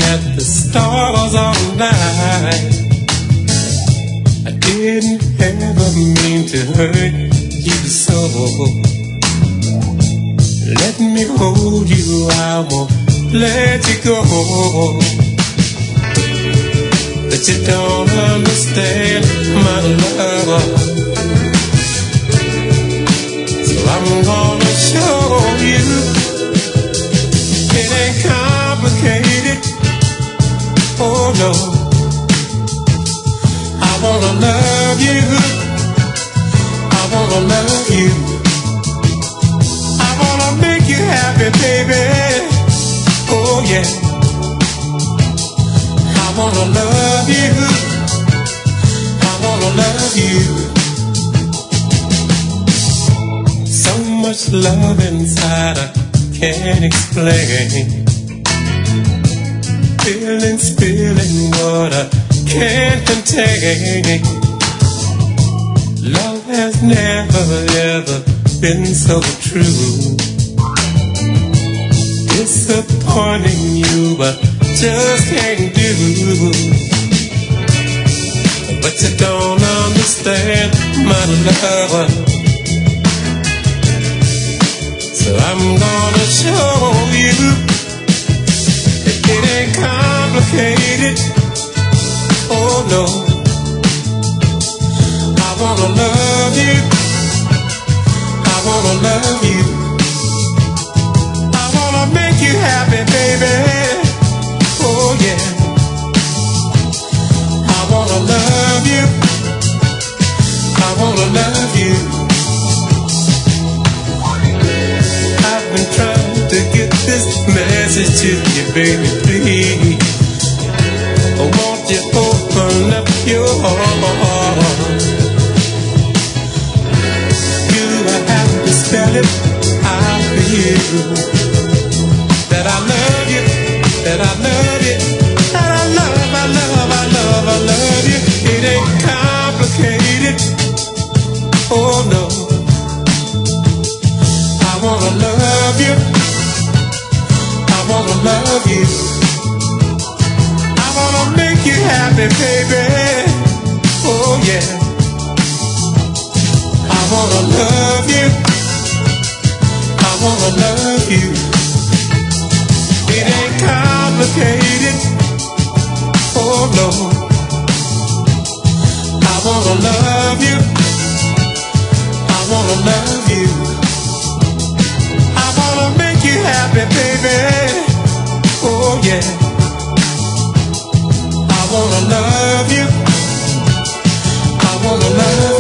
at the stars all night. I didn't ever mean to hurt you so. Let me hold you, I won't let you go. But you don't understand my love, so I'm gonna show you. It ain't complicated, oh no. I wanna love you, I wanna love you, I wanna make you happy, baby, oh yeah. I wanna love you, I wanna love you. So much love inside I can't explain. Feelings spilling what I can't contain. Love has never ever been so true. Disappointing you but just can't do. But you don't understand my love, so I'm gonna show you. It ain't complicated, oh no. I wanna love you, I wanna love you, I wanna make you happy, baby, oh yeah. I wanna love you, I wanna love you. I've been trying to get this message to you, baby, please. Won't you open up your heart? Do I have to spell it out for you? That I love you, that I love you, that I love, I love, I love, I love you. It ain't complicated, oh no. I wanna love you, I wanna love you, I wanna make you happy, baby, oh yeah. I wanna love you, I wanna love you. It ain't complicated, oh no. I wanna love you, I wanna love you, I wanna make you happy, baby, oh yeah. I wanna love you, I wanna love you.